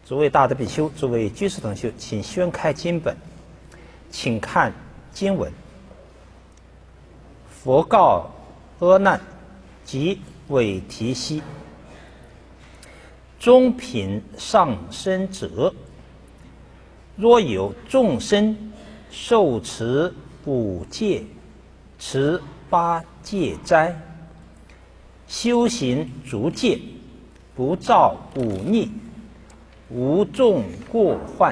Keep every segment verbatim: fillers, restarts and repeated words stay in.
诸位大德比丘，诸位居士同修，请宣开经本，请看经文。佛告阿难及韦提希：中品上生者，若有众生受持五戒、持八戒斋，修行逐戒，不造忤逆，无众过患，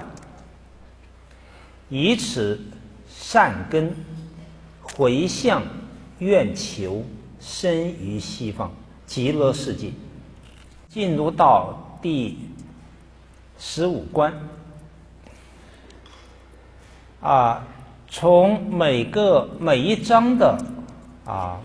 以此善根回向愿求，生于西方极乐世界。进入到第十五关啊，从每个每一章的啊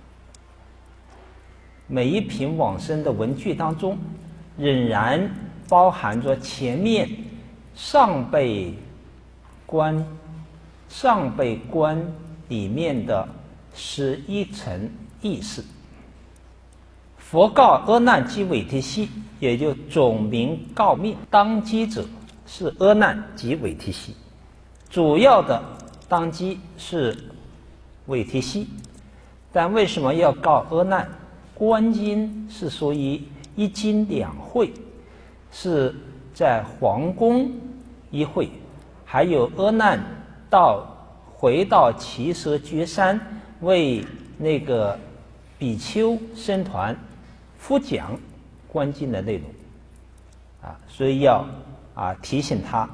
每一品往生的文句当中，仍然包含着前面上辈观上辈观里面的十一层意思。佛告阿难及韦提希，也就总名告命，当机者是阿难及韦提希，主要的当机是韦提希。但为什么要告阿难？观经是属于一经两会，是在皇宫一会，还有阿难到回到耆麝绝山为那个比丘僧团复讲观经的内容啊，所以要啊提醒他。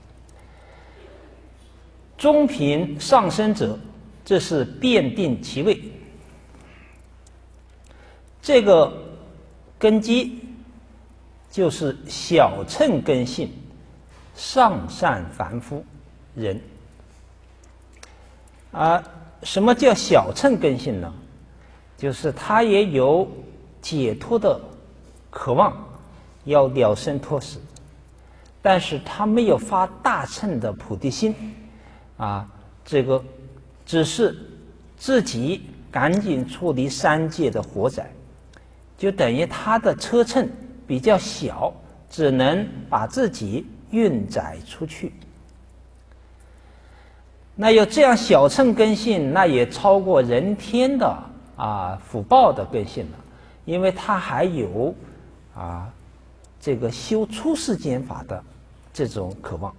中品上生者，这是辨定其位。这个根基就是小乘根性，上善凡夫人。啊，什么叫小乘根性呢？就是他也有解脱的渴望，要了生脱死，但是他没有发大乘的菩提心，啊，这个只是自己赶紧处理三界的火灾，就等于他的车乘比较小，只能把自己运载出去。那有这样小乘根性，那也超过人天的啊福报的根性了，因为他还有啊这个修出世间法的这种渴望。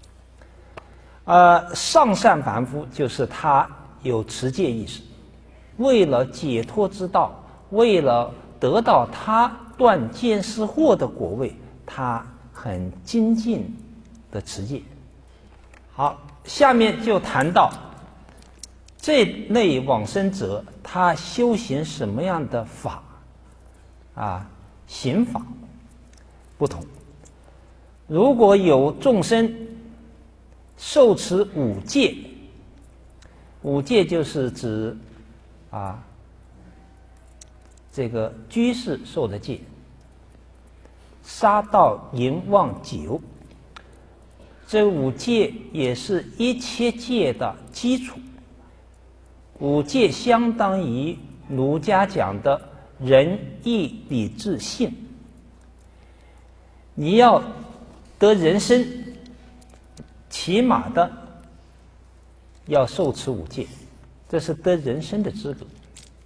呃，上善凡夫就是他有持戒意识，为了解脱之道，为了得到他断见思惑的果位，他很精进的持戒。好，下面就谈到这类往生者，他修行什么样的法啊？行法不同。如果有众生受持五戒，五戒就是指啊这个居士受的戒，杀盗淫妄酒，这五戒也是一切戒的基础。五戒相当于儒家讲的仁义礼智信。你要得人身，起码的要受持五戒，这是得人身的资格。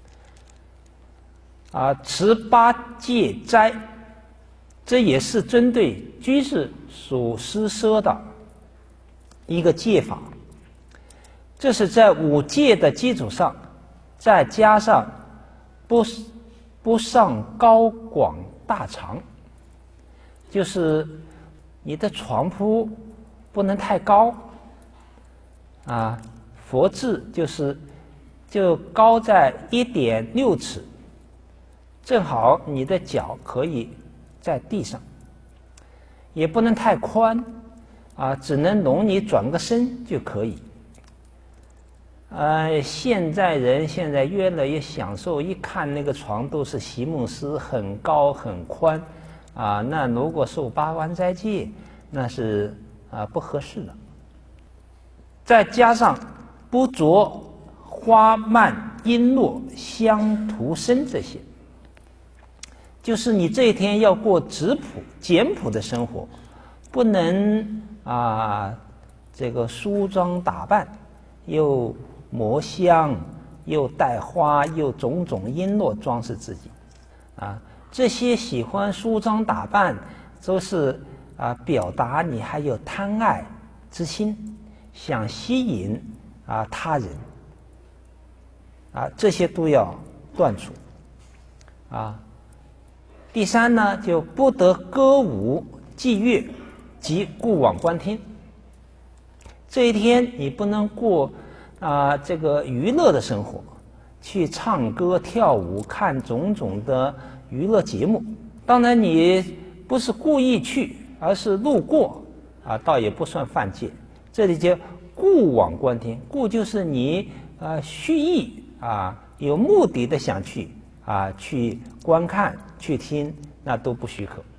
啊，持八戒斋，这也是针对居士所施设的一个戒法。这是在五戒的基础上，再加上不不上高广大长，就是你的床铺不能太高啊，佛制就是就高在一点六尺，正好你的脚可以在地上，也不能太宽啊，只能容你转个身就可以。呃，现在人现在越来越享受，一看那个床都是席梦思，很高很宽啊，那如果受八关斋戒，那是啊不合适的。再加上不着花蔓璎珞香涂身这些，就是你这一天要过质朴简朴的生活， 不能啊这个梳妆打扮，又抹香，又戴花，又种种璎珞装饰自己，啊，这些喜欢梳妆打扮，都是啊表达你还有贪爱之心，想吸引啊他人，啊，这些都要断除，啊。第三呢，就不得歌舞伎乐及故往观听。这一天你不能过啊、呃、这个娱乐的生活，去唱歌跳舞，看种种的娱乐节目。当然你不是故意去，而是路过啊，倒也不算犯戒。这里叫故往观听，故就是你啊蓄意啊有目的的想去啊去观看去听，那都不许可。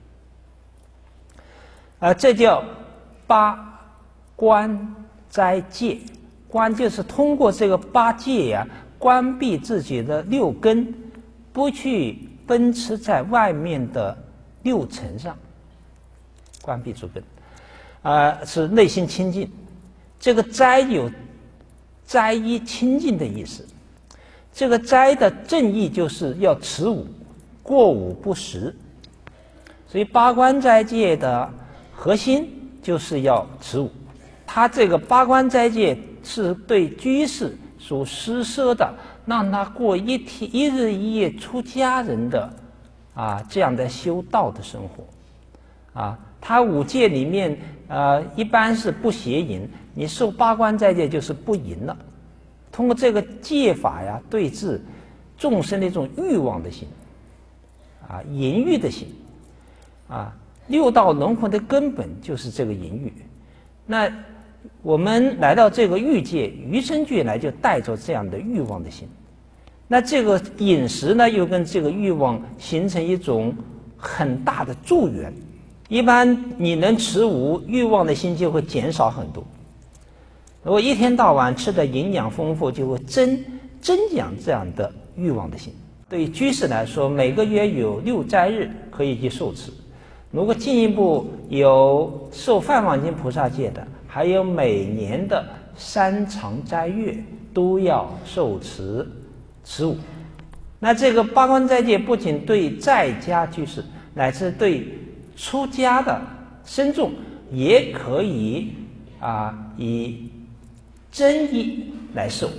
啊，这叫八关斋戒。关就是通过这个八戒呀、啊，关闭自己的六根，不去奔驰在外面的六尘上，关闭住根，啊、呃，是内心清净。这个斋有斋衣清净的意思。这个斋的正义就是要持五，过午不食。所以八关斋戒的核心就是要持五。他这个八关斋戒是对居士所施舍的，让他过一天一日一夜出家人的啊这样的修道的生活。啊，他五戒里面呃一般是不邪淫，你受八关斋戒就是不淫了。通过这个戒法呀，对治众生的一种欲望的心，啊，淫欲的心，啊，六道轮回的根本就是这个淫欲。那我们来到这个欲界，与生俱来就带着这样的欲望的心。那这个饮食呢，又跟这个欲望形成一种很大的助缘。一般你能持五，欲望的心就会减少很多。如果一天到晚吃的营养丰富，就会增增养这样的欲望的心。对于居士来说，每个月有六斋日可以去受持。如果进一步有受梵网经菩萨戒的，还有每年的三长斋月都要受持持五。那这个八关斋戒不仅对在家居士，乃至对出家的僧众也可以啊以真意来受。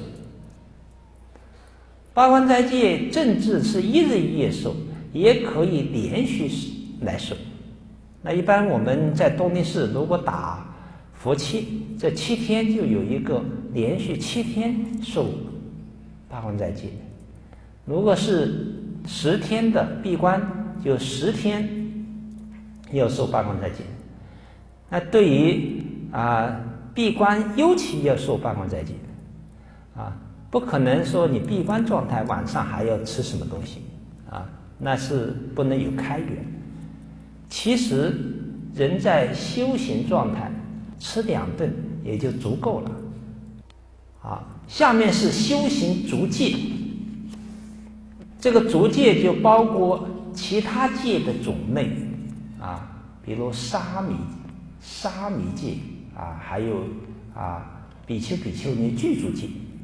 八关斋戒正治是一日一夜受，也可以连续来受。那一般我们在东林寺如果打佛七，这七天就有一个连续七天受八关斋戒。如果是十天的闭关，就十天要受八关斋戒。那对于啊闭关尤其要受八关斋戒，啊，不可能说你闭关状态晚上还要吃什么东西啊，那是不能有开源。其实人在修行状态，吃两顿也就足够了。啊，下面是修行足戒，这个足戒就包括其他戒的种类啊，比如沙弥、沙弥戒啊，还有啊比丘、比丘尼具足戒，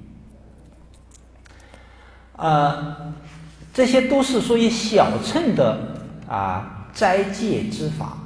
呃，这些都是属于小乘的啊斋戒之法。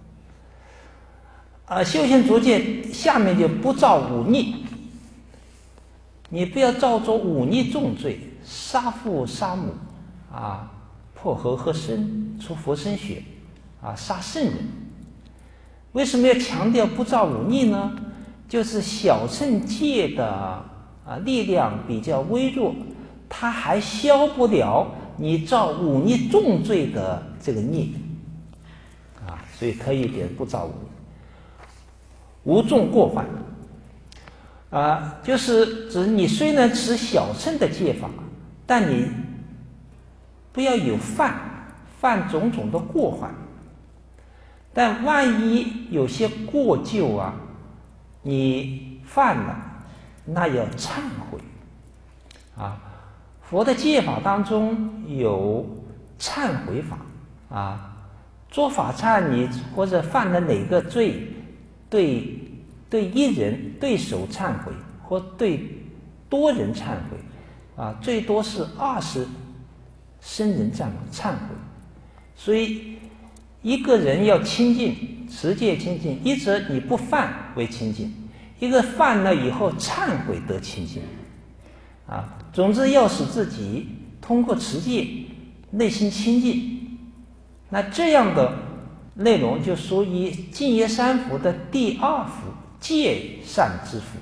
啊，修行足戒下面就不造忤逆，你不要造作忤逆重罪，杀父杀母啊，破和合僧，出佛身血啊，杀圣人。为什么要强调不造忤逆呢？就是小乘戒的啊力量比较微弱，它还消不了你造忤逆重罪的这个孽啊，所以可以给不造忤逆。无重过患啊，就是指你虽然持小乘的戒法，但你不要有犯犯种种的过患。但万一有些过旧啊，你犯了，那要忏悔啊。佛的戒法当中有忏悔法啊， 做法忏，你或者犯了哪个罪，对对一人对手忏悔，或对多人忏悔，啊，最多是二十生人忏忏悔。所以一个人要清净，持戒清净，一则你不犯为清净，一个犯了以后忏悔得清净。啊，总之要使自己通过持戒内心清净，那这样的内容就属于净业三福的第二福，戒善之福。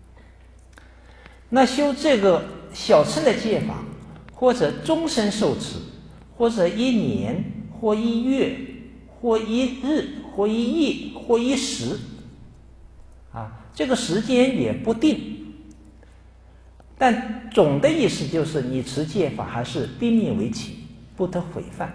那修这个小乘的戒法，或者终身受持，或者一年或一月或一日或一夜或一时，啊，这个时间也不定。但总的意思就是你持戒法还是逼命为起，不得毁犯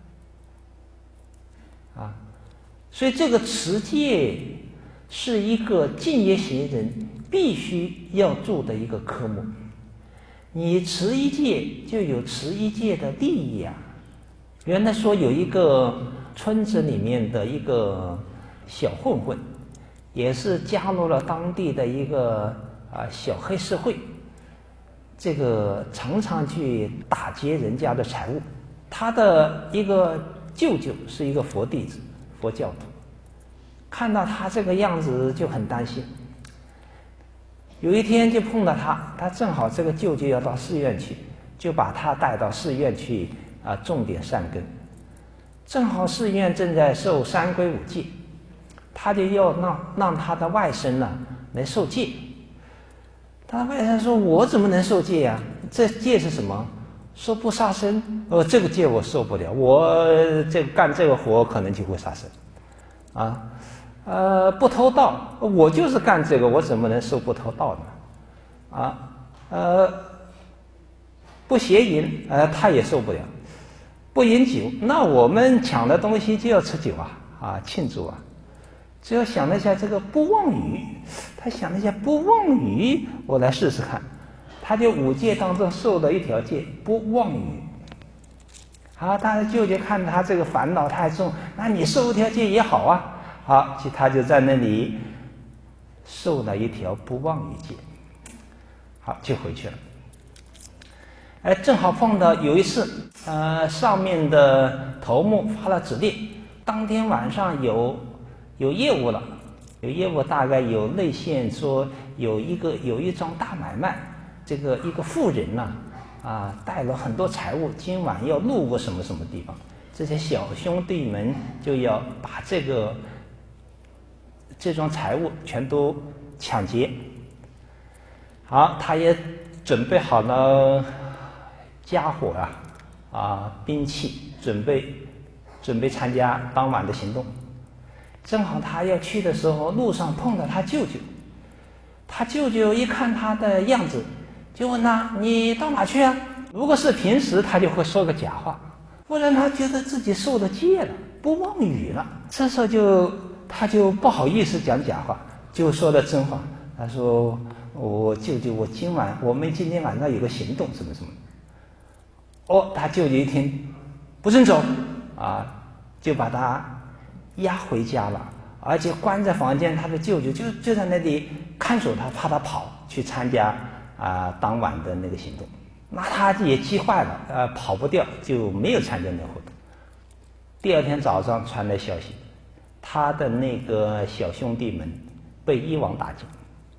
啊。所以这个持戒是一个净业行人必须要做的一个科目。你持一戒就有持一戒的利益啊。原来说有一个村子里面的一个小混混，也是加入了当地的一个啊小黑社会，这个常常去打劫人家的财物。他的一个舅舅是一个佛弟子，佛教徒，看到他这个样子就很担心。有一天就碰到他，他正好这个舅舅要到寺院去，就把他带到寺院去啊，重点善根。正好寺院正在受三皈五戒，他就要让让他的外甥呢来受戒。他外甥说：“我怎么能受戒呀、啊？这戒是什么？说不杀生。哦，这个戒我受不了，我这干这个活可能就会杀生。啊，呃，不偷盗，我就是干这个，我怎么能受不偷盗呢？啊，呃，不邪淫，呃，他也受不了。不饮酒，那我们抢的东西就要吃酒啊，啊，庆祝啊。只要想了一下这个不妄语，他想了一下不妄语，我来试试看。他就五戒当中受了一条戒，不妄语。好，他的舅舅看他这个烦恼太重，那你受一条戒也好啊。好，他就在那里受了一条不妄语戒。好，就回去了。哎，正好碰到有一次，呃，上面的头目发了指令，当天晚上有有业务了，有业务大概有内线说有一个有一桩大买卖，这个一个富人呢、啊，啊，带了很多财物，今晚要路过什么什么地方，这些小兄弟们就要把这个这桩财物全都抢劫。好，他也准备好了家伙啊，啊，兵器，准备准备参加当晚的行动。正好他要去的时候，路上碰到他舅舅。他舅舅一看他的样子，就问他：“你到哪去啊？”如果是平时，他就会说个假话；不然他觉得自己受了戒了，不妄语了。这时候就他就不好意思讲假话，就说了真话。他说：“我舅舅，我今晚我们今天晚上有个行动，什么什么。”哦，他舅舅一听，不准走啊，就把他押回家了，而且关在房间。他的舅舅就就在那里看守他，怕他跑去参加啊当晚的那个行动。那他也急坏了，呃，跑不掉，就没有参加那个活动。第二天早上传来消息，他的那个小兄弟们被一网打尽。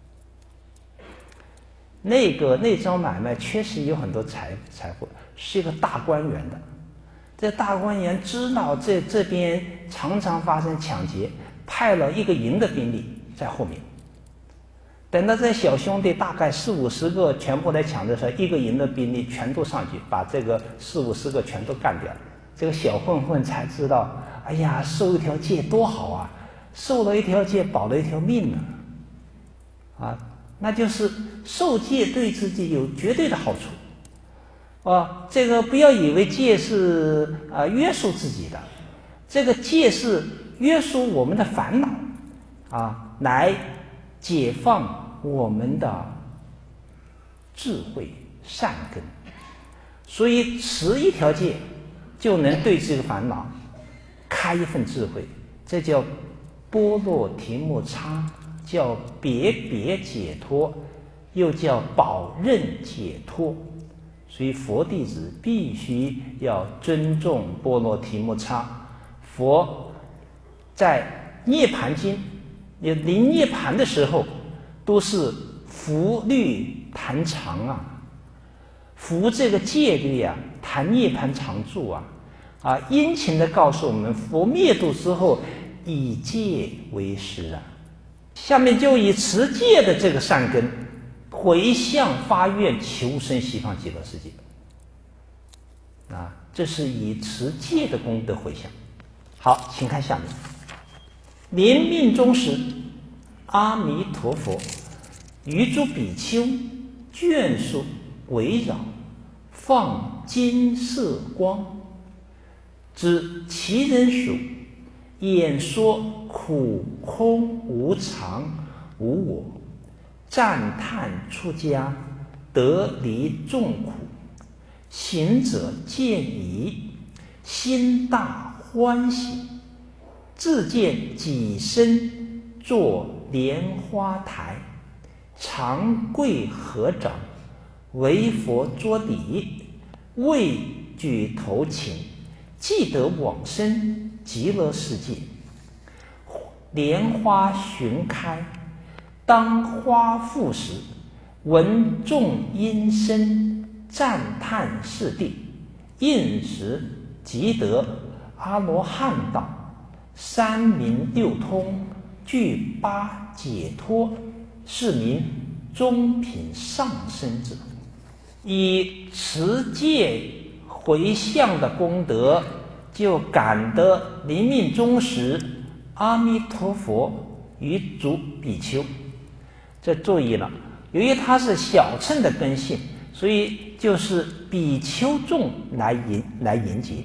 那个那桩买卖确实有很多财财货，是一个大官员的。这大官员知道这这边常常发生抢劫，派了一个营的兵力在后面。等到这小兄弟大概四五十个全部来抢的时候，一个营的兵力全都上去，把这个四五十个全都干掉了。这个小混混才知道，哎呀，受一条戒多好啊！受了一条戒，保了一条命呢。啊，那就是受戒对自己有绝对的好处。啊，这个不要以为戒是啊约束自己的，这个戒是约束我们的烦恼，啊，来解放我们的智慧善根。所以持一条戒就能对这个烦恼开一份智慧，这叫波罗提木叉，叫别别解脱，又叫宝刃解脱。所以佛弟子必须要尊重波罗提木叉。佛在涅盘经临涅盘的时候，都是伏律弹长啊，伏这个戒律啊，弹涅盘常住啊，啊，殷勤的告诉我们，佛灭度之后，以戒为师啊。下面就以持戒的这个善根，回向发愿求生西方极乐世界。啊，这是以持戒的功德回向。好，请看下面。临命终时，阿弥陀佛于诸比丘眷属围绕，放金色光，指其人属，演说苦空无常无我，赞叹出家得离众苦，行者见疑，心大欢喜，自见己身作莲花台，长跪合掌，为佛作礼，未举头请，即得往生极乐世界。莲花寻开，当花复时，闻众音声，赞叹是地，应时即得阿罗汉道，三明六通，具八解脱，是名中品上生者。以持戒回向的功德，就感得临命终时，阿弥陀佛于诸比丘。这注意了，由于它是小乘的根性，所以就是比丘众来迎来迎接。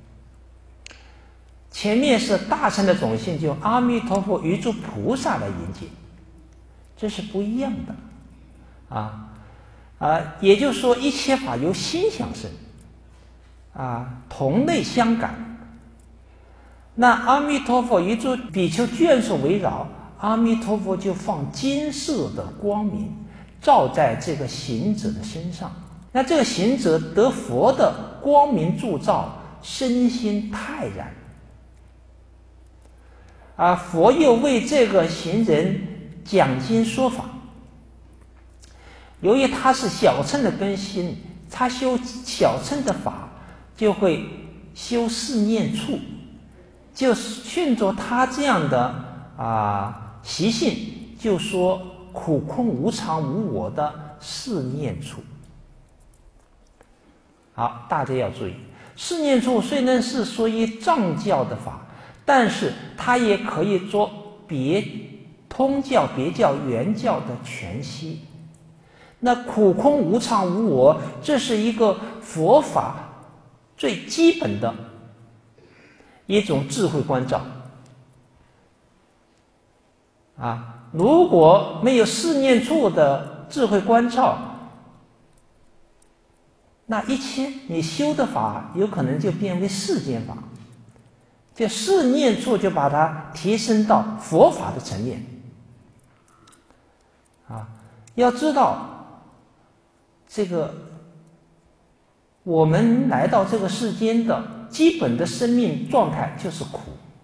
前面是大乘的种性，就阿弥陀佛于诸菩萨来迎接，这是不一样的啊啊！也就是说，一切法由心想生啊，同类相感。那阿弥陀佛于诸比丘眷属围绕，阿弥陀佛就放金色的光明照在这个行者的身上，那这个行者得佛的光明铸照，身心泰然。啊，佛又为这个行人讲经说法。由于他是小乘的根心，他修小乘的法，就会修四念处，就顺着他这样的啊习性，就说苦空无常无我的四念处。好，大家要注意，四念处虽然是属于藏教的法，但是它也可以做别通教、别教、原教的全息。那苦空无常无我，这是一个佛法最基本的一种智慧关照啊！如果没有四念处的智慧关照，那一切你修的法有可能就变为世间法。这四念处就把它提升到佛法的层面啊！要知道，这个我们来到这个世间的基本的生命状态就是苦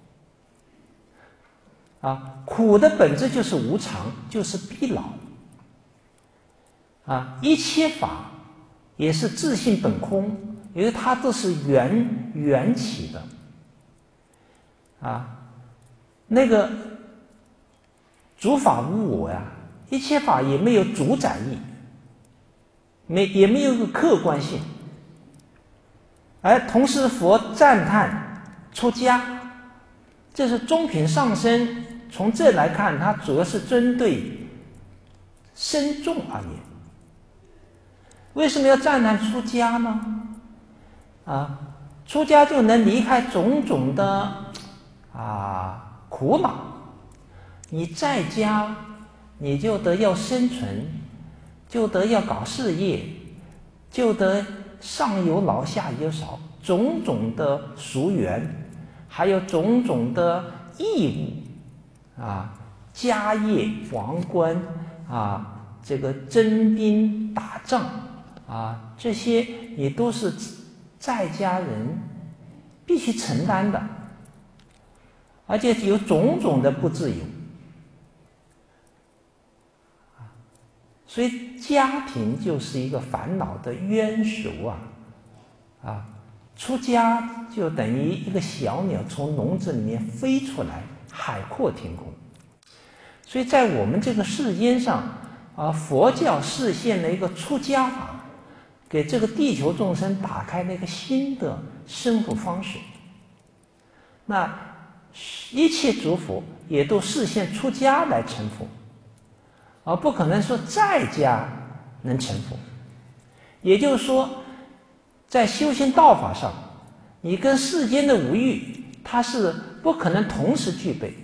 啊，苦的本质就是无常，就是必老啊！一切法也是自性本空，因为它都是缘缘起的。啊，那个主法无我呀，一切法也没有主宰意，没也没有个客观性。而同时，佛赞叹出家，这是中品上生。从这来看，它主要是针对僧众而言。为什么要赞叹出家呢？啊，出家就能离开种种的啊，苦恼。你在家，你就得要生存，就得要搞事业，就得上有老下有少，种种的俗缘， 还有种种的义务啊，家业、王冠啊，这个征兵打仗啊，这些也都是在家人必须承担的，而且有种种的不自由。所以家庭就是一个烦恼的渊熟啊，啊，出家就等于一个小鸟从笼子里面飞出来，海阔天空。所以在我们这个世间上啊，佛教示现了一个出家法，给这个地球众生打开了一个新的生活方式。那一切诸佛也都示现出家来成佛。而不可能说在家能成佛，也就是说，在修行道法上，你跟世间的五欲，它是不可能同时具备。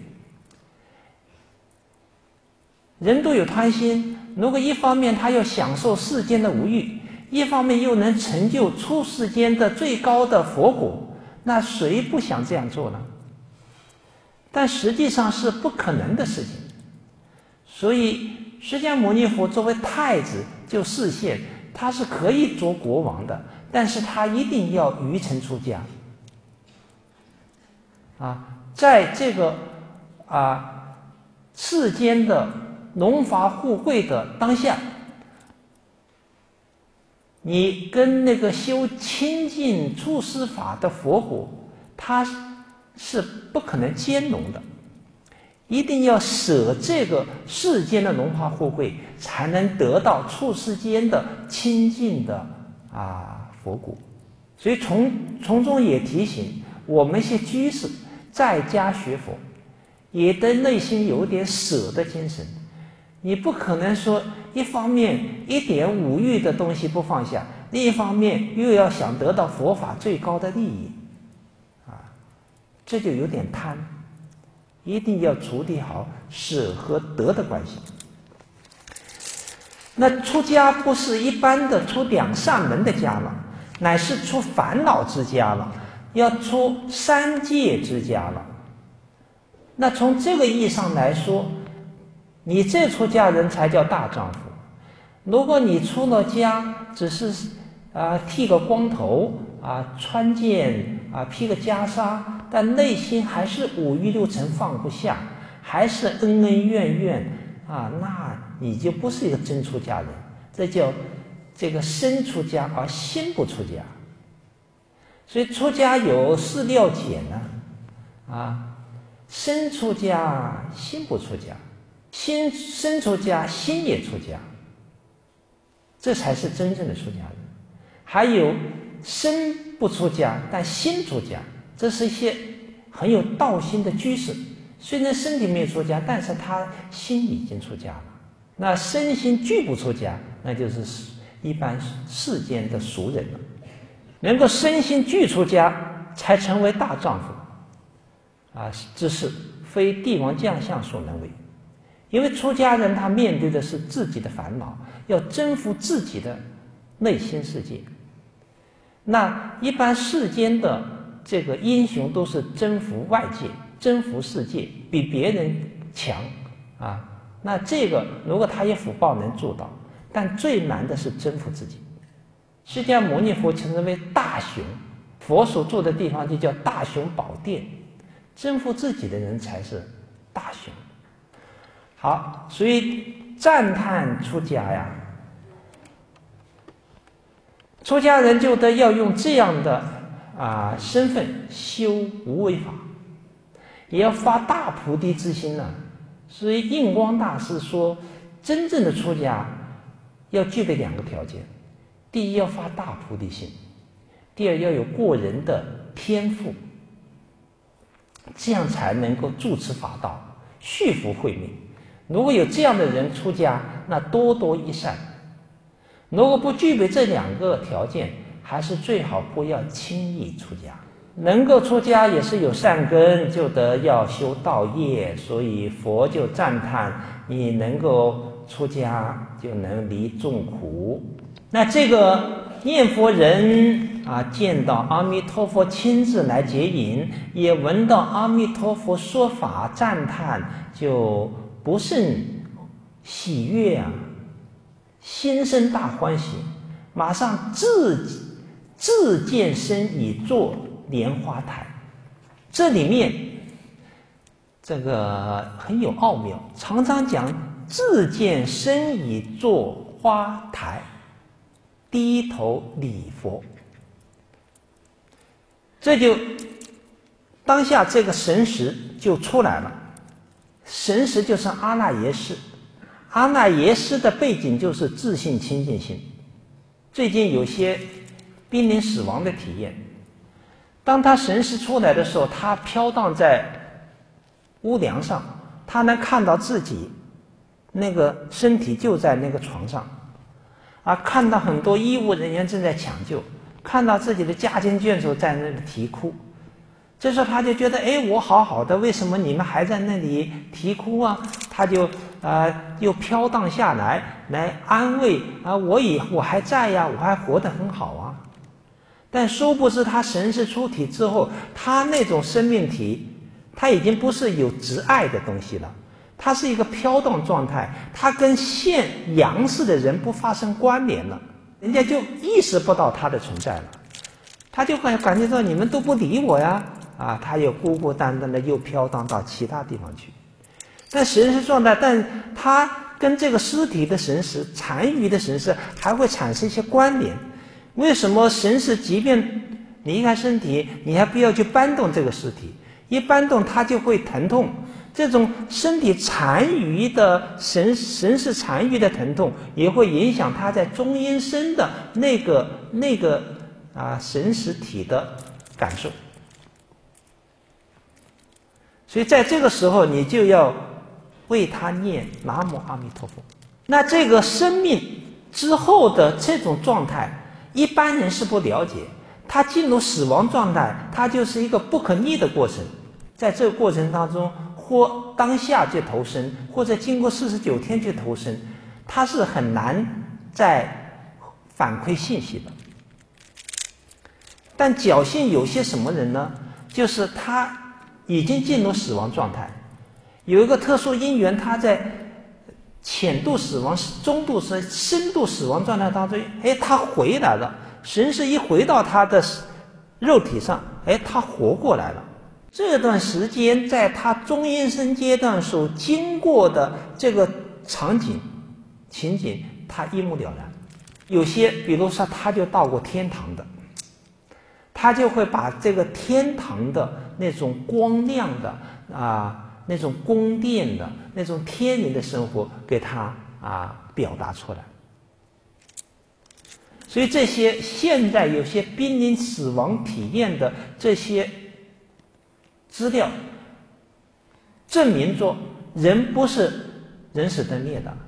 人都有贪心，如果一方面他要享受世间的五欲，一方面又能成就出世间的最高的佛果，那谁不想这样做呢？但实际上是不可能的事情，所以释迦牟尼佛作为太子就示现，他是可以做国王的，但是他一定要于诚出家。啊，在这个啊世间的荣华富贵的当下，你跟那个修清净出世法的佛果，它是不可能兼容的。一定要舍这个世间的荣华富贵，才能得到出世间的清净的啊佛果。所以从从中也提醒我们一些居士在家学佛，也得内心有点舍的精神。你不可能说一方面一点五欲的东西不放下，另一方面又要想得到佛法最高的利益，啊，这就有点贪。一定要处理好舍和得的关系。那出家不是一般的出两扇门的家了，乃是出烦恼之家了，要出三界之家了。那从这个意义上来说，你这出家人才叫大丈夫。如果你出了家，只是啊、呃、剃个光头啊，穿件啊披个袈裟，但内心还是五欲六尘放不下，还是恩恩怨怨啊，那你就不是一个真出家人，这叫这个身出家而心不出家。所以出家有四六解呢，啊，身出家心不出家，心身出家心也出家，这才是真正的出家人。还有身不出家但心出家，这是一些很有道心的居士，虽然身体没有出家，但是他心已经出家了。那身心俱不出家，那就是一般世间的俗人了。能够身心俱出家，才成为大丈夫啊！这是非帝王将相所能为。因为出家人他面对的是自己的烦恼，要征服自己的内心世界。那一般世间的这个英雄都是征服外界，征服世界，比别人强啊。那这个如果他有福报能做到，但最难的是征服自己。释迦牟尼佛称之为大雄，佛所住的地方就叫大雄宝殿，征服自己的人才是大雄。好，所以赞叹出家呀，出家人就得要用这样的啊身份修无为法，也要发大菩提之心呢、啊。所以印光大师说，真正的出家要具备两个条件：第一，要发大菩提心；第二，要有过人的天赋，这样才能够住持法道，续福慧命。如果有这样的人出家，那多多益善。如果不具备这两个条件，还是最好不要轻易出家。能够出家也是有善根，就得要修道业，所以佛就赞叹你能够出家就能离众苦。那这个念佛人啊见到阿弥陀佛亲自来接引，也闻到阿弥陀佛说法赞叹，就不胜喜悦啊，心生大欢喜，马上自自见身已作莲花台。这里面这个很有奥妙，常常讲自见身已作花台，低头礼佛。这就当下这个神识就出来了，神识就是阿那耶识，阿那耶识的背景就是自性清净心。最近有些濒临死亡的体验，当他神识出来的时候，他飘荡在屋梁上，他能看到自己那个身体就在那个床上，啊，看到很多医务人员正在抢救，看到自己的家亲眷属在那里啼哭，这时候他就觉得，哎，我好好的，为什么你们还在那里啼哭啊？他就呃又飘荡下来，来安慰啊，我也我还在呀，我还活得很好啊。但殊不知他神识出体之后，他那种生命体，他已经不是有执爱的东西了，他是一个飘荡状态，他跟现阳世的人不发生关联了，人家就意识不到他的存在了，他就会感觉到你们都不理我呀，啊，他又孤孤单单的又飘荡到其他地方去。但神识状态，但他跟这个尸体的神识、残余的神识还会产生一些关联。为什么神识即便离开身体，你还不要去搬动这个尸体？一搬动它就会疼痛。这种身体残余的神神识残余的疼痛，也会影响他在中阴身的那个那个啊神识体的感受。所以在这个时候，你就要为他念南无阿弥陀佛。那这个生命之后的这种状态，一般人是不了解。他进入死亡状态，它就是一个不可逆的过程。在这个过程当中，或当下就投生，或者经过四十九天去投生，它是很难再反馈信息的。但侥幸有些什么人呢？就是他已经进入死亡状态，有一个特殊因缘，他在浅度死亡、中度死、深度死亡状态当中，哎，他回来了，神识一回到他的肉体上，哎，他活过来了。这段时间在他中阴身阶段所经过的这个场景情景，他一目了然。有些比如说他就到过天堂的，他就会把这个天堂的那种光亮的啊那种宫殿的那种天人的生活给他啊表达出来。所以这些现在有些濒临死亡体验的这些资料，证明说人不是人死灯灭的，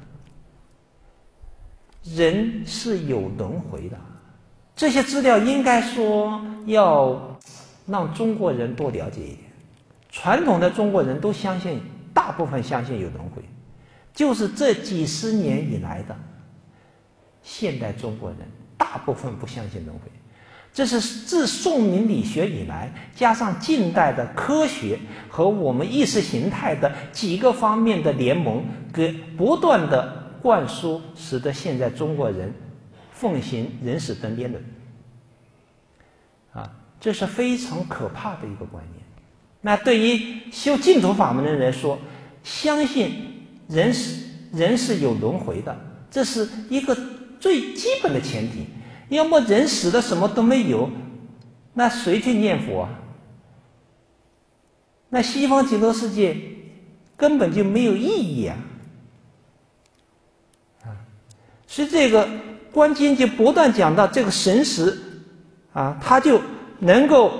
人是有轮回的。这些资料应该说要让中国人多了解一点。传统的中国人都相信，大部分相信有轮回，就是这几十年以来的现代中国人大部分不相信轮回。这是自宋明理学以来，加上近代的科学和我们意识形态的几个方面的联盟，给不断的灌输，使得现在中国人奉行人死灯灭论。啊，这是非常可怕的一个观念。那对于修净土法门的人来说，相信人是人是有轮回的，这是一个最基本的前提。要么人死了什么都没有，那谁去念佛啊？那西方极乐世界根本就没有意义啊！啊，所以这个观经就不断讲到这个神识啊，他就能够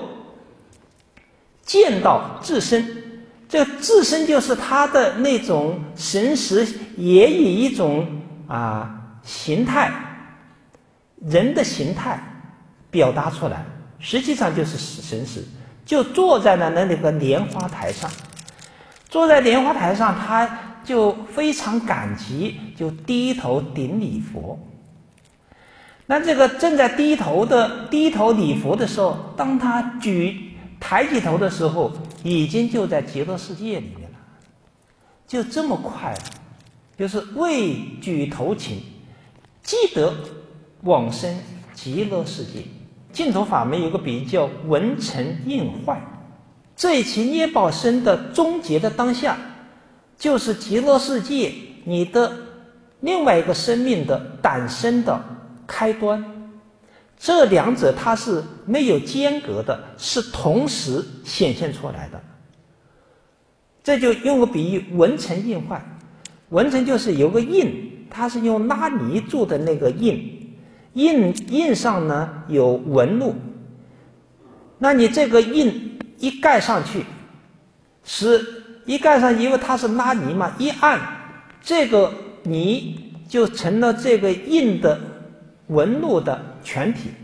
见到自身，这个自身就是他的那种神识，也以一种啊形态。人的形态表达出来，实际上就是神识，就坐在了那个莲花台上，坐在莲花台上，他就非常感激，就低头顶礼佛。 那这个正在低头的低头礼佛的时候，当他举抬起头的时候，已经就在极乐世界里面了，就这么快，就是未举头前，即得往生极乐世界。净土法门有个比喻叫文成应坏，这一期捏报身的终结的当下，就是极乐世界你的另外一个生命的诞生的开端。这两者它是没有间隔的，是同时显现出来的。这就用个比喻，文成应坏。文成就是有个印，它是用拉泥做的那个印，印印上呢有纹路，那你这个印一盖上去，是一盖上，因为它是拉泥嘛，一按这个泥就成了这个印的纹路的全体，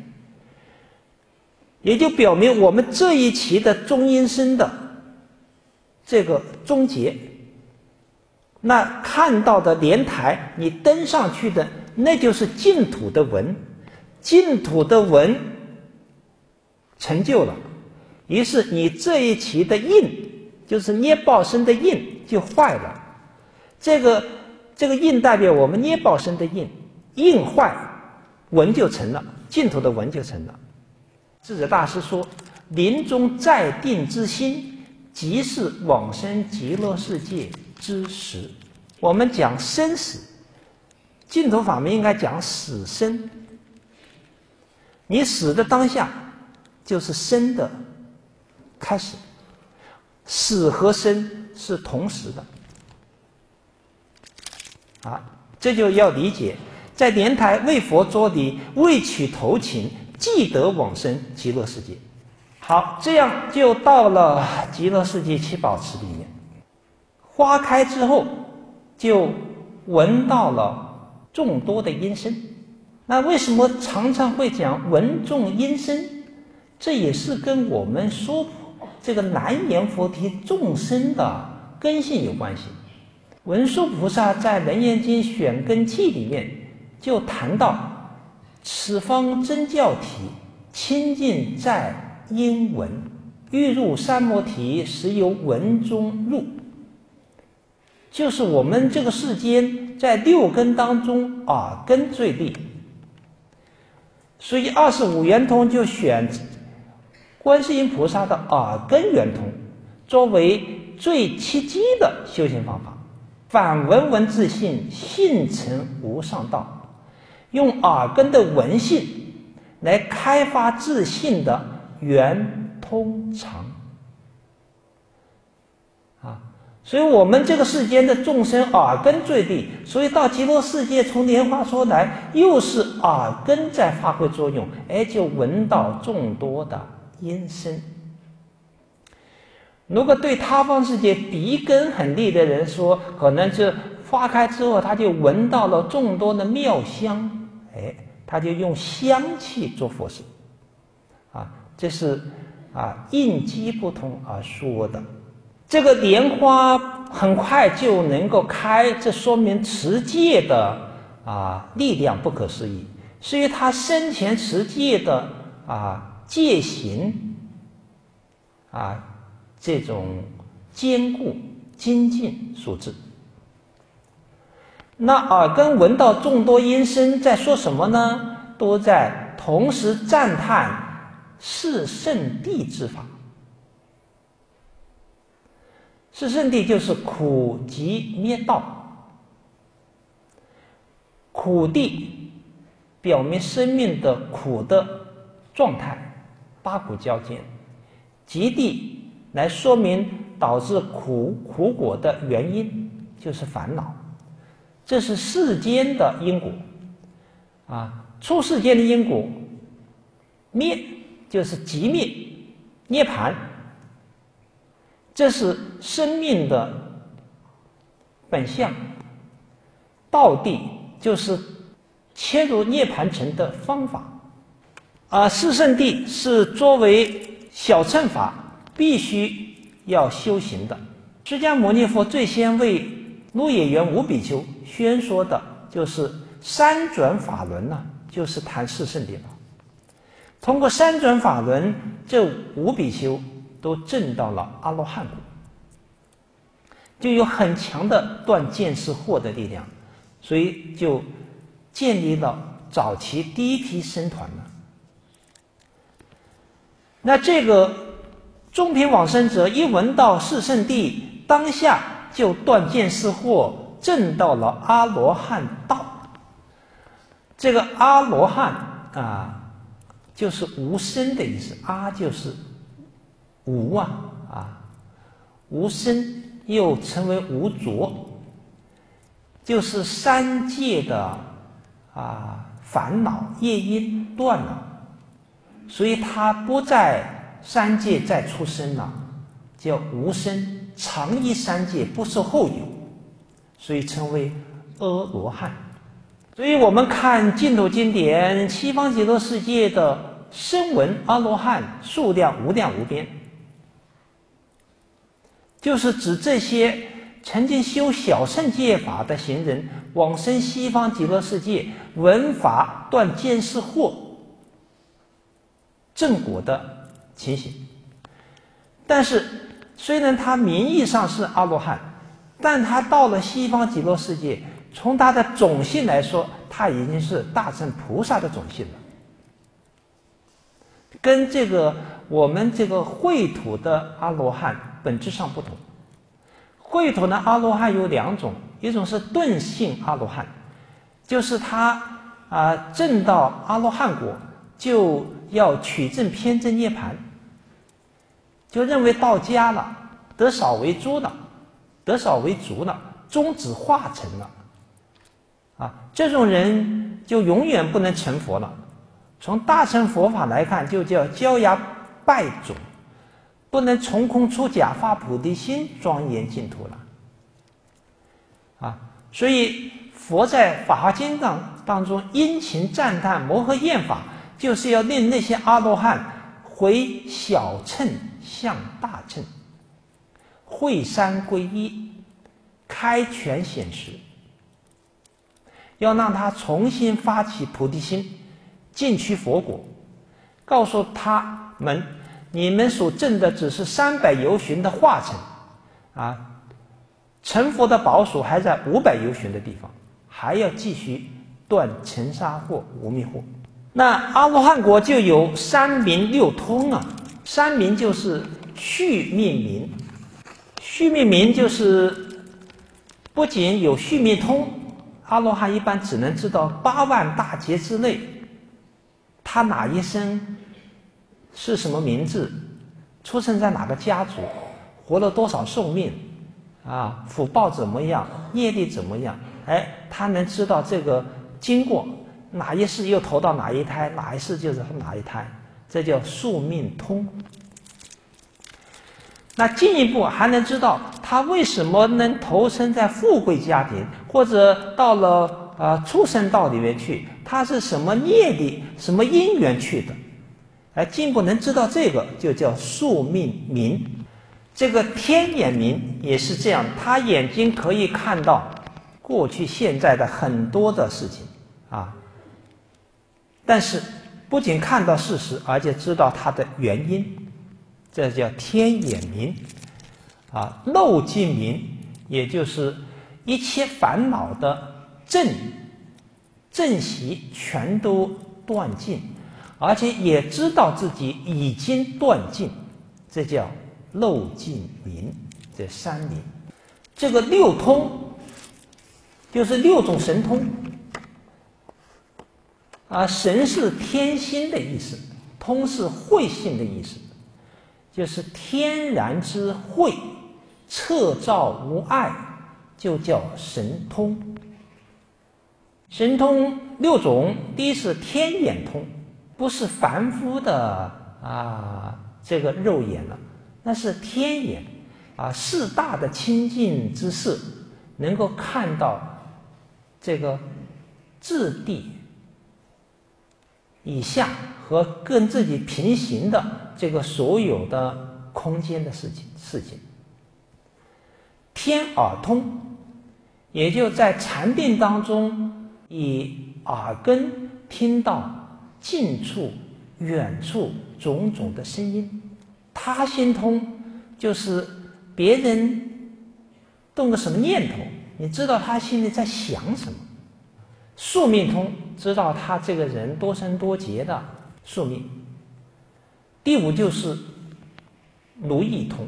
也就表明我们这一期的中阴身的这个终结。那看到的莲台，你登上去的那就是净土的纹，净土的纹成就了，于是你这一期的印，就是捏报身的印就坏了。这个这个印代表我们捏报身的印，印坏，纹就成了，净土的纹就成了。智者大师说，临终在定之心，即是往生极乐世界之时。我们讲生死，净土法门应该讲死生。你死的当下就是生的开始，死和生是同时的啊，这就要理解，在莲台为佛作礼，未取头前，即得往生极乐世界。好，这样就到了极乐世界七宝池里面。花开之后，就闻到了众多的音声。那为什么常常会讲闻众音声？这也是跟我们说这个南阎佛提众生的根性有关系。文殊菩萨在《楞严经选根记》里面就谈到，此方真教体，清净在音闻，欲入三摩提，实由闻中入。就是我们这个世间在六根当中，耳根最利，所以二十五圆通就选观世音菩萨的耳根圆通作为最契机的修行方法。反闻闻自性，性成无上道，用耳根的闻性来开发自性的圆通常啊。所以我们这个世间的众生耳根最利，所以到极乐世界从莲花说来，又是耳根在发挥作用，哎，就闻到众多的音声。如果对他方世界鼻根很利的人说，可能是花开之后他就闻到了众多的妙香，哎，他就用香气做佛事啊，这是啊应机不同而说的。这个莲花很快就能够开，这说明持戒的啊力量不可思议，是因为他生前持戒的啊戒行啊这种坚固精进所致。那耳根闻到众多音声，在说什么呢？都在同时赞叹是圣谛之法。是圣谛就是苦集灭道，苦谛表明生命的苦的状态，八苦交煎；集谛来说明导致苦苦果的原因，就是烦恼。这是世间的因果啊，出世间的因果，灭就是寂灭涅槃，这是生命的本相。道谛就是切入涅槃城的方法啊。四圣谛是作为小乘法必须要修行的。释迦牟尼佛最先为鹿野园五比丘宣说的就是三转法轮呢、啊， 就是谈四圣谛了。通过三转法轮，这五比丘都证到了阿罗汉果，就有很强的断见思惑的力量，所以就建立了早期第一批僧团了。那这个中品往生者一闻到四圣谛，当下就断见思惑，证到了阿罗汉道。这个阿罗汉啊，就是无生的意思，阿就是无啊啊，无生又称为无着，就是三界的啊烦恼业因断了，所以他不在三界再出生了，叫无生，常依三界不受后有，所以称为阿罗汉。所以我们看净土经典，西方极乐世界的声闻阿罗汉数量无量无边，就是指这些曾经修小乘戒法的行人往生西方极乐世界，闻法断见思惑正果的情形。但是虽然他名义上是阿罗汉，但他到了西方极乐世界，从他的种性来说，他已经是大乘菩萨的种性了，跟这个我们这个秽土的阿罗汉本质上不同。秽土的阿罗汉有两种，一种是顿性阿罗汉，就是他啊、呃、证到阿罗汉果就要取证偏正涅槃，就认为到家了，得少为诸了，得少为足了，终止化成了啊，这种人就永远不能成佛了。从大乘佛法来看，就叫焦芽败种，不能从空出假，发菩提心，庄严净土了啊。所以佛在《法华经》当当中殷勤赞叹摩诃厌法，就是要令那些阿罗汉回小乘向大乘，会三归一，开权显实，要让他重新发起菩提心，进趋佛果，告诉他们，你们所证的只是三百由旬的化成啊，成佛的宝所还在五百由旬的地方，还要继续断尘沙惑、无明惑。那阿罗汉果就有三明六通啊，三明就是续命明，续命明就是不仅有续命通，阿罗汉一般只能知道八万大劫之内，他哪一生是什么名字，出生在哪个家族，活了多少寿命啊，福报怎么样，业力怎么样，哎，他能知道这个经过，哪一世又投到哪一胎，哪一世就是哪一胎，这叫宿命通。那进一步还能知道他为什么能投生在富贵家庭，或者到了呃畜生道里面去，他是什么业力、什么因缘去的，哎，进一步能知道这个，就叫宿命明。这个天眼明也是这样，他眼睛可以看到过去现在的很多的事情啊，但是不仅看到事实，而且知道它的原因，这叫天眼明啊。漏尽明也就是一切烦恼的正正习全都断尽，而且也知道自己已经断尽，这叫漏尽明。这三明，这个六通就是六种神通啊。神是天心的意思，通是慧性的意思，就是天然之慧，彻照无碍，就叫神通。神通六种，第一是天眼通，不是凡夫的啊这个肉眼了，那是天眼啊，四大的清净之色，能够看到这个质地以下和跟自己平行的这个所有的空间的事情事情。天耳通，也就在禅定当中以耳根听到近处、远处种种的声音。他心通就是别人动个什么念头，你知道他心里在想什么。宿命通知道他这个人多生多劫的宿命。第五就是如意通，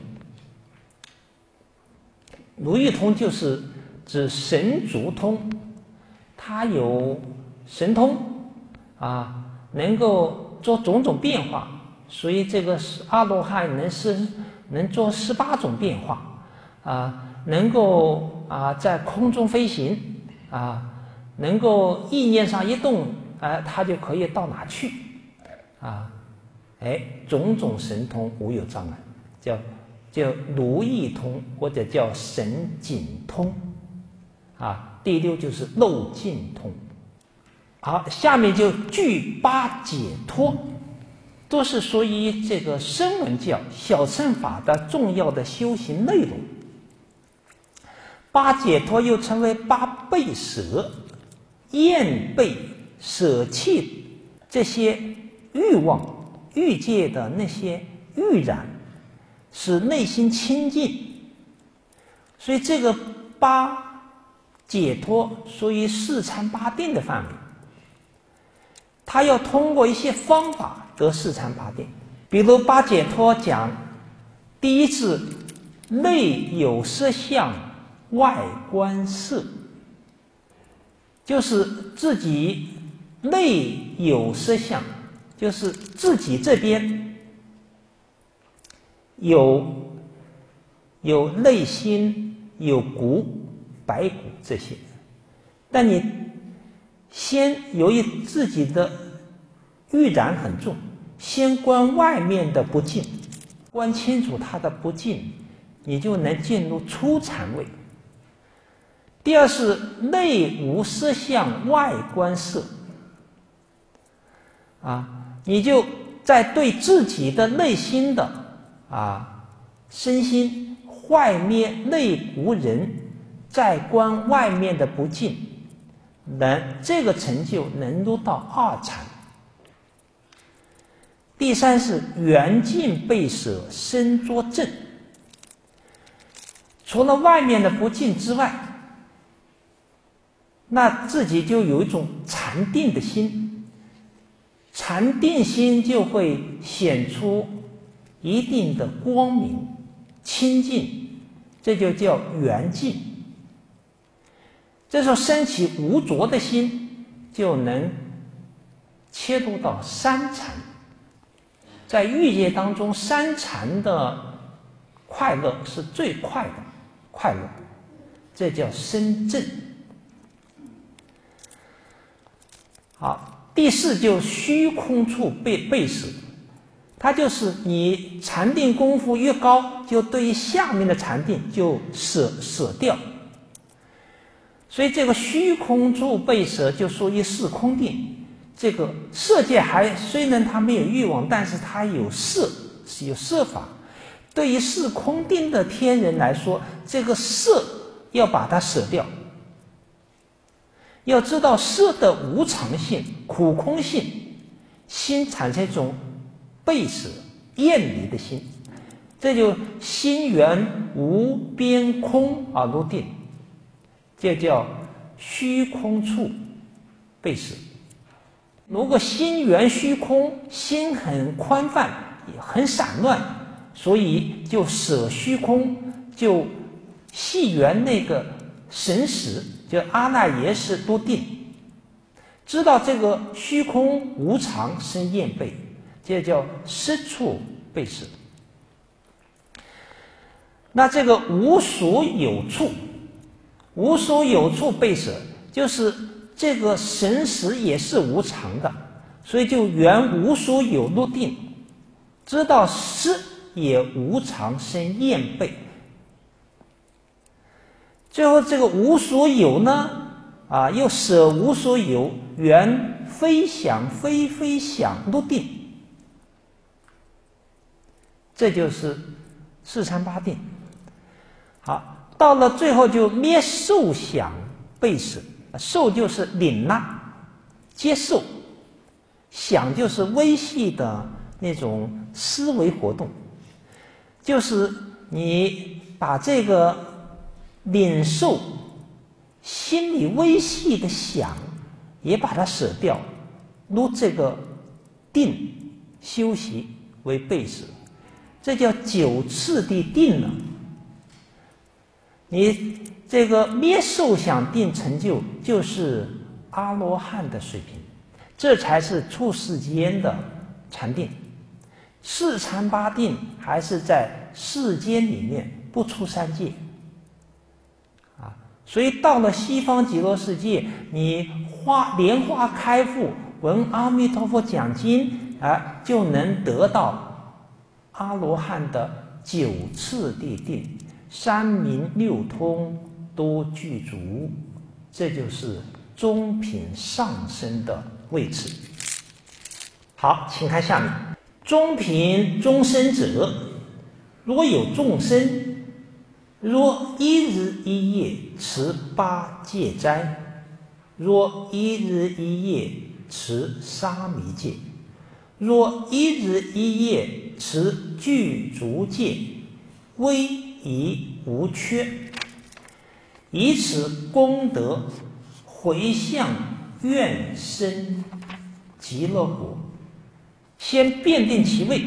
如意通就是指神足通，它有神通啊，能够做种种变化，所以这个阿罗汉能是能做十八种变化啊，能够啊在空中飞行啊，能够意念上一动，哎，他就可以到哪去啊？哎，种种神通无有障碍，叫叫如意通或者叫神境通啊。第六就是漏尽通。好，下面就具八解脱，都是属于这个声闻教小乘法的重要的修行内容。八解脱又称为八背舍，厌背舍弃这些欲望欲界的那些欲染，使内心清净。所以这个八解脱属于四禅八定的范围，他要通过一些方法得四禅八定。比如八解脱讲，第一是内有色相，外观色，就是自己内有色相，就是自己这边有有内心，有骨白骨这些，但你先由于自己的欲染很重，先观外面的不净，观清楚它的不净，你就能进入初禅位。第二是内无色相，外观色啊，你就在对自己的内心的啊身心外面内无人，再观外面的不净，能这个成就能入到二禅。第三是缘尽背舍，身作正。除了外面的不净之外，那自己就有一种禅定的心，禅定心就会显出一定的光明清净，这就叫缘尽。这时候升起无着的心，就能切入到三禅。在欲界当中，三禅的快乐是最快的快乐，这叫深正。好，第四就虚空处被背舍，它就是你禅定功夫越高，就对于下面的禅定就舍舍掉。所以这个虚空处背舍就属于四空定。这个色界还虽然它没有欲望，但是它有色，是有色法。对于四空定的天人来说，这个色要把它舍掉。要知道色的无常性、苦空性，心产生一种背舍、厌离的心，这就心缘无边空而入定，这叫虚空处背舍。如果心缘虚空，心很宽泛，也很散乱，所以就舍虚空，就系缘那个神识，就阿赖耶识多定，知道这个虚空无常生厌背，这叫失处背舍。那这个无所有处，无所有处背舍，就是这个神识也是无常的，所以就缘无所有入定，知道失也无常生厌背。最后这个无所有呢，啊，又舍无所有，缘非想非非想入定，这就是四禅八定。好，到了最后就灭受想背舍，受就是领纳接受想就是微细的那种思维活动，就是你把这个领受心里微细的想也把它舍掉，如这个定修习为备始，这叫九次第定了。你这个灭受想定成就就是阿罗汉的水平，这才是出世间的禅定。四禅八定还是在世间里面不出三界啊，所以到了西方极乐世界，你花莲花开腹闻阿弥陀佛讲经啊，就能得到阿罗汉的九次第定，三明六通都具足，这就是中品上升的位置。好，请看下面，中品中生者，若有众生，若一日一夜持八戒斋，若一日一夜持沙弥戒，若一日一夜持具足戒，威仪无缺，以此功德回向愿生极乐国。先辨定其位，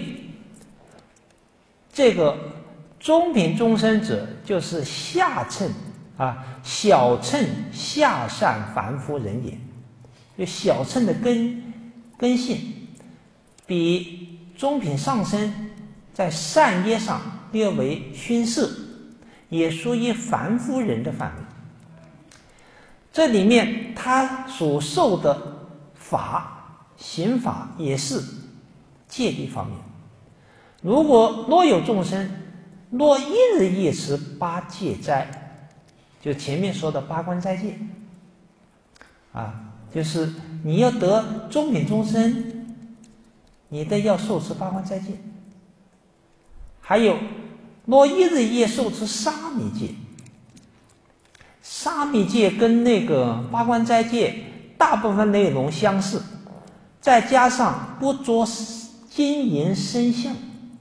这个中品中生者就是下乘啊，小乘下善凡夫人也。就小乘的根根性，比中品上升在善业上略为逊色，也属于凡夫人的范围。这里面他所受的法刑法也是戒律方面。如果若有众生，若一日夜持八戒斋，就前面说的八关斋戒啊，就是你要得中品中生，你得要受持八关斋戒。还有若一日夜受持沙弥戒，沙弥戒跟那个八关斋戒大部分内容相似，再加上不着金银身相，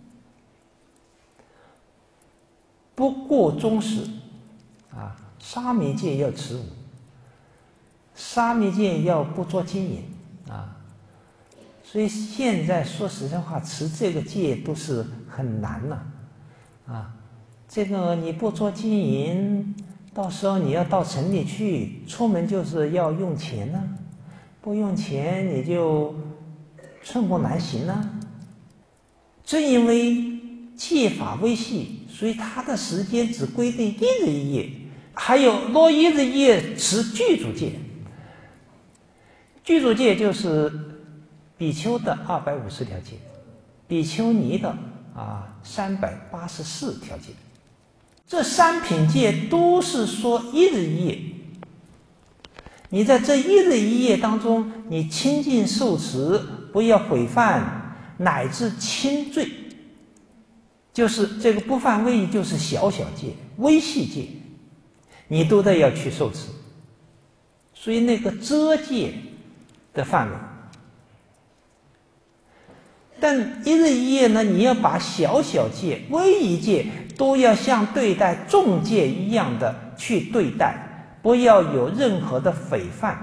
不过中时啊，沙弥戒要持五，沙弥戒要不着金银啊，所以现在说实在话，持这个戒都是很难了啊。这个你不着金银，到时候你要到城里去，出门就是要用钱呢、啊，不用钱你就寸步难行呢、啊。正因为戒法微细，所以它的时间只规定一日一夜。还有若一日一夜持具足戒，具足戒就是比丘的二百五十条戒，比丘尼的啊三百八十四条戒。这三品戒都是说一日一夜。你在这一日一夜当中，你清净受持，不要毁犯，乃至轻罪，就是这个不犯微仪，就是小小戒、微细戒，你都得要去受持。所以那个遮戒的范围，但一日一夜呢，你要把小小戒、微仪戒都要像对待重戒一样的去对待，不要有任何的诽犯。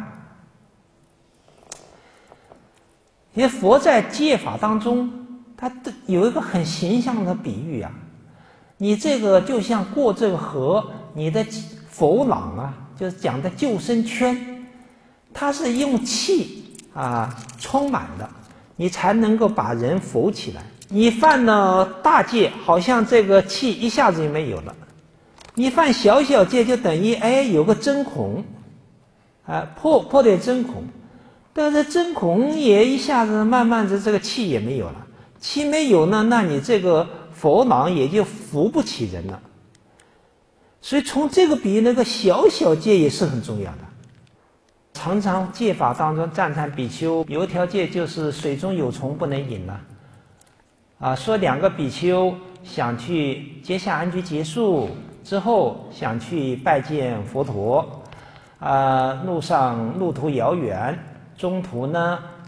因为佛在戒法当中，他有一个很形象的比喻啊，你这个就像过这个河，你的佛囊啊，就是讲的救生圈，它是用气啊充满的，你才能够把人浮起来。你犯了大戒，好像这个气一下子就没有了；你犯小小戒，就等于哎有个针孔，啊破破点针孔，但是针孔也一下子慢慢的这个气也没有了，气没有呢，那你这个佛囊也就扶不起人了。所以从这个比喻，那个小小戒也是很重要的。常常戒法当中赞叹比丘有一条戒就是水中有虫不能饮了啊，说两个比丘想去结下安居结束之后，想去拜见佛陀，啊，路上路途遥远，中途呢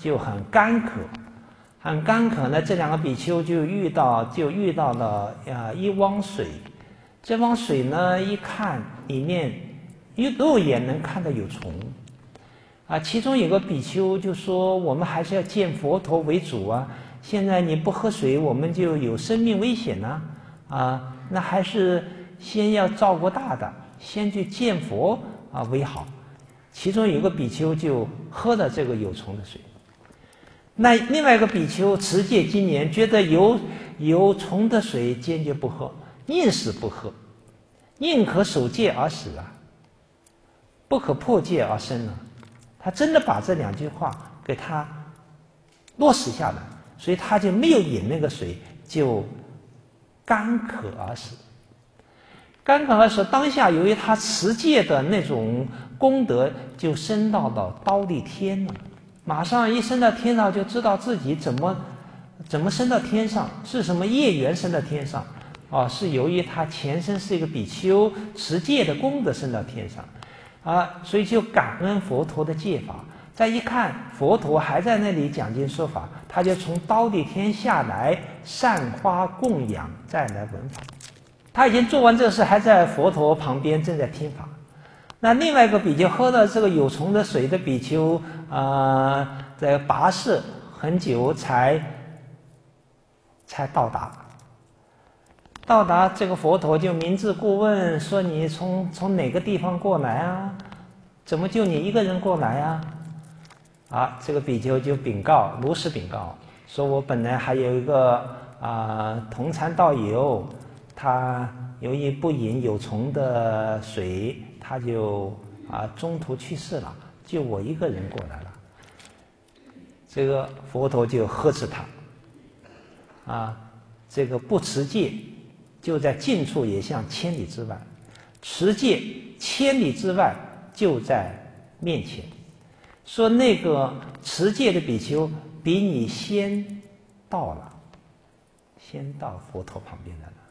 就很干渴，很干渴呢。这两个比丘就遇到就遇到了啊一汪水，这汪水呢一看里面肉眼能看到有虫，啊，其中有个比丘就说：“我们还是要见佛陀为主啊！现在你不喝水，我们就有生命危险呢、啊！啊，那还是先要照顾大的，先去见佛啊为好。”其中有个比丘就喝了这个有虫的水，那另外一个比丘持戒今年，觉得有有虫的水坚决不喝，宁死不喝，宁可守戒而死啊，不可破戒而生啊。他真的把这两句话给他落实下来，所以他就没有饮那个水，就干渴而死。干渴而死，当下由于他持戒的那种功德，就升到了忉利天了。马上一升到天上，就知道自己怎么怎么升到天上，是什么业缘升到天上啊？是由于他前身是一个比丘，持戒的功德升到天上啊，所以就感恩佛陀的戒法。再一看佛陀还在那里讲经说法，他就从忉利天下来，散花供养，再来闻法。他已经做完这个事，还在佛陀旁边正在听法。那另外一个比丘喝了这个有虫的水的比丘啊、呃，在跋涉很久才才到达。到达这个佛陀就明智故问说：“你从从哪个地方过来啊？怎么就你一个人过来啊？”啊，这个比丘就禀告，如实禀告，说我本来还有一个啊、呃、同参道友。他由于不饮有虫的水，他就啊中途去世了，就我一个人过来了。这个佛陀就呵斥他，啊，这个不持戒，就在近处也像千里之外；持戒，千里之外就在面前。说那个持戒的比丘比你先到了，先到佛陀旁边来了。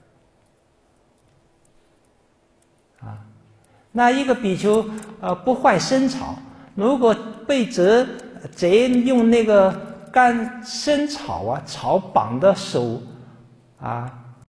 啊，那一个比丘呃不坏生草，如果被贼贼用那个干生草啊草绑的手啊